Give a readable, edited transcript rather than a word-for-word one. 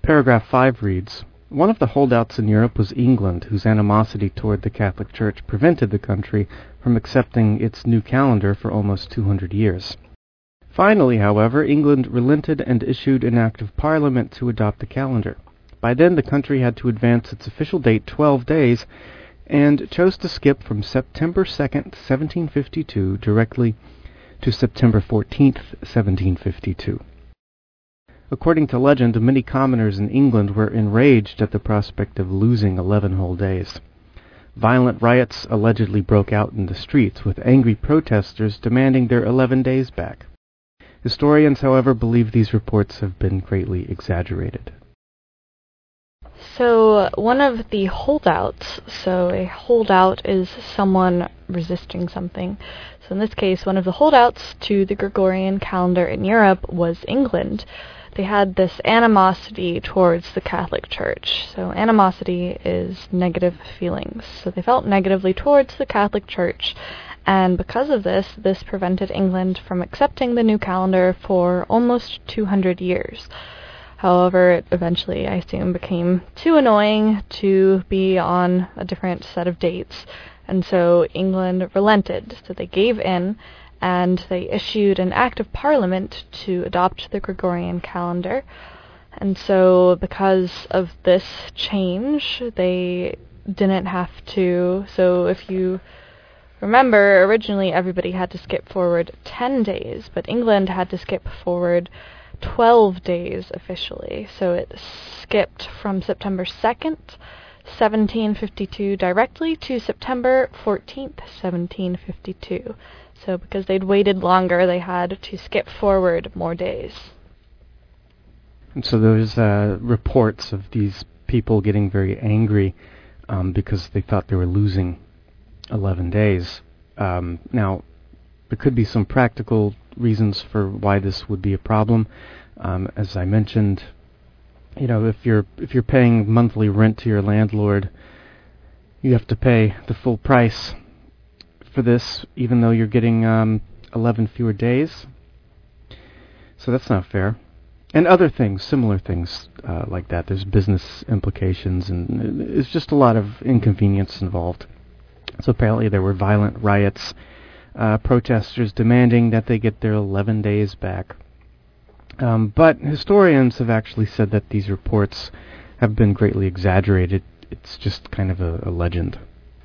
Paragraph 5 reads, "One of the holdouts in Europe was England, whose animosity toward the Catholic Church prevented the country from accepting its new calendar for almost 200 years. Finally, however, England relented and issued an Act of Parliament to adopt the calendar. By then, the country had to advance its official date 12 days and chose to skip from September 2nd, 1752, directly to September 14th, 1752. According to legend, many commoners in England were enraged at the prospect of losing 11 whole days. Violent riots allegedly broke out in the streets, with angry protesters demanding their 11 days back. Historians, however, believe these reports have been greatly exaggerated." So one of the holdouts, so a holdout is someone resisting something. So in this case, one of the holdouts to the Gregorian calendar in Europe was England. They had this animosity towards the Catholic Church. So animosity is negative feelings. So they felt negatively towards the Catholic Church, and because of this, this prevented England from accepting the new calendar for almost 200 years. However, it eventually, I assume, became too annoying to be on a different set of dates, and so England relented. So they gave in, and they issued an Act of Parliament to adopt the Gregorian calendar. And so because of this change, they didn't have to. So if you remember, originally everybody had to skip forward 10 days, but England had to skip forward 12 days officially. So it skipped from September 2nd, 1752 directly to September 14th, 1752. So because they'd waited longer, they had to skip forward more days. And so there's reports of these people getting very angry because they thought they were losing 11 days. Now, there could be some practical reasons for why this would be a problem. As I mentioned, if you're paying monthly rent to your landlord, you have to pay the full price for this, even though you're getting 11 fewer days. So that's not fair. And other things, similar things like that. There's business implications, and it's just a lot of inconvenience involved. So apparently there were violent riots, protesters demanding that they get their 11 days back. But historians have actually said that these reports have been greatly exaggerated. It's just kind of a legend.